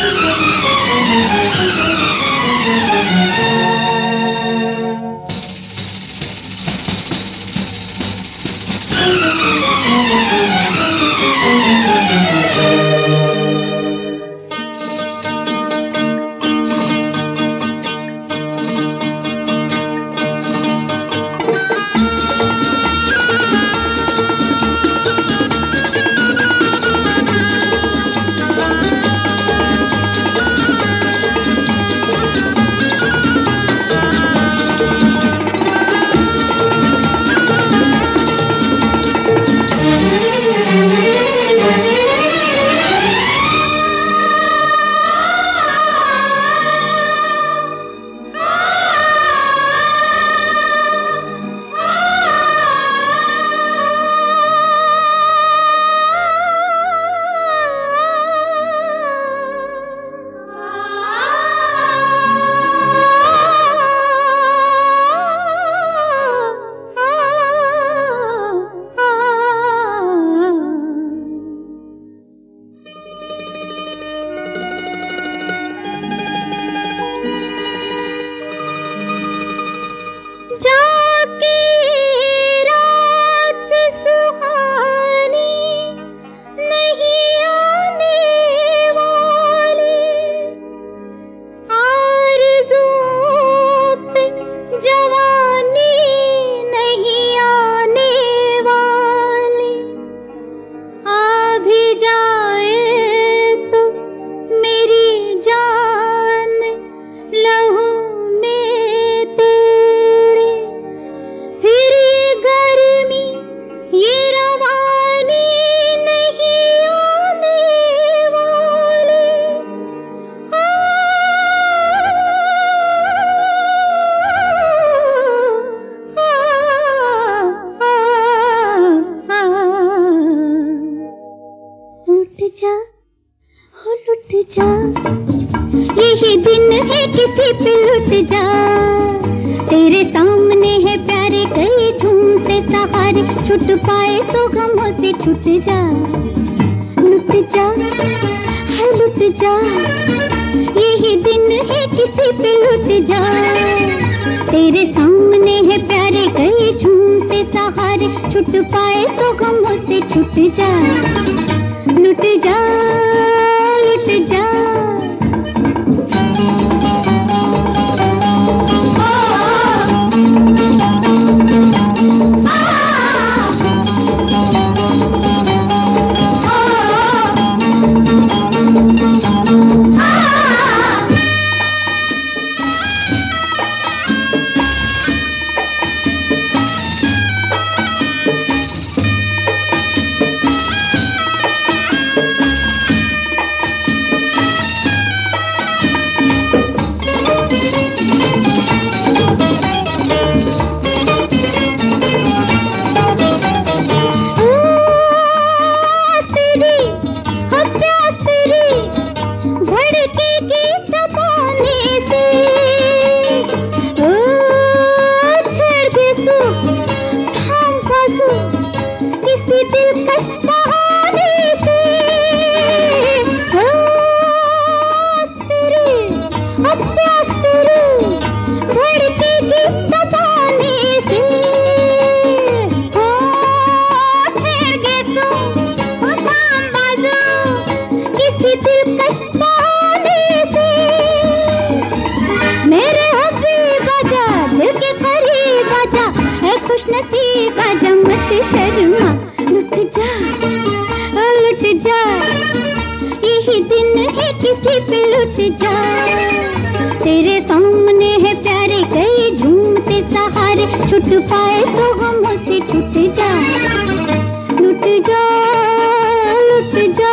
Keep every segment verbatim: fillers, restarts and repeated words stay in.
जा, यही दिन है किसी पे लुट जा। तेरे सामने है प्यारे कई झूमते सहारे, छुट पाए तो गमों से छुट जा। लुट जा है लुट जा, यही दिन है किसी पे लुट जा। तेरे सामने है प्यारे कई झूमते सहारे, छुट पाए तो गमों से छुट जा। लुट जा लुट जा। खुश नसीबा जमत शर्मा, लुट जा लुट जा, यही दिन है किसी पे लुट जा। तेरे सामने है प्यारे कई झूमते सहारे, छुट पाए तो गमों से छुट जा। लुट जा लुट जा।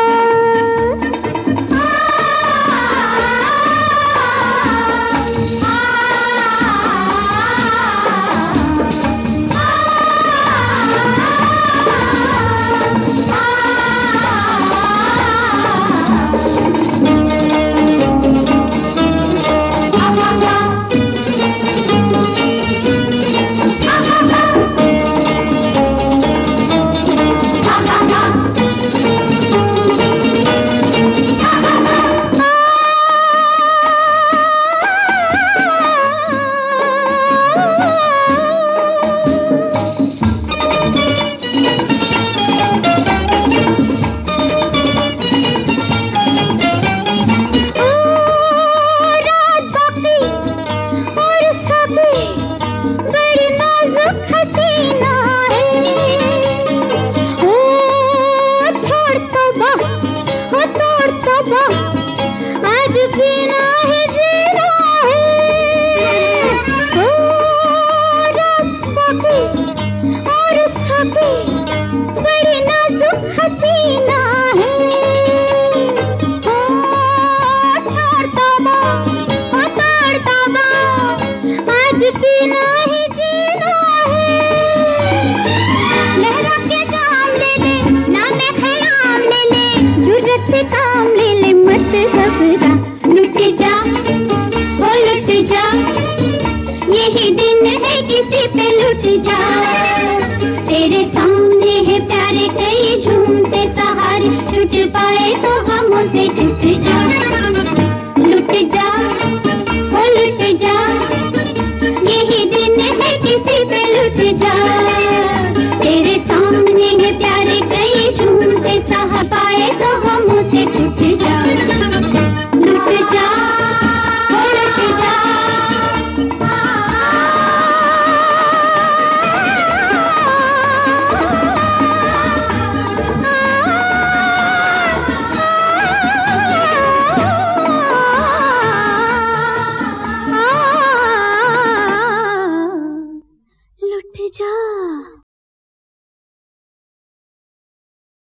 जा। तेरे सामने है प्यारे कई झूमते सहारे, छूट पाए तो गमों से छूट जा।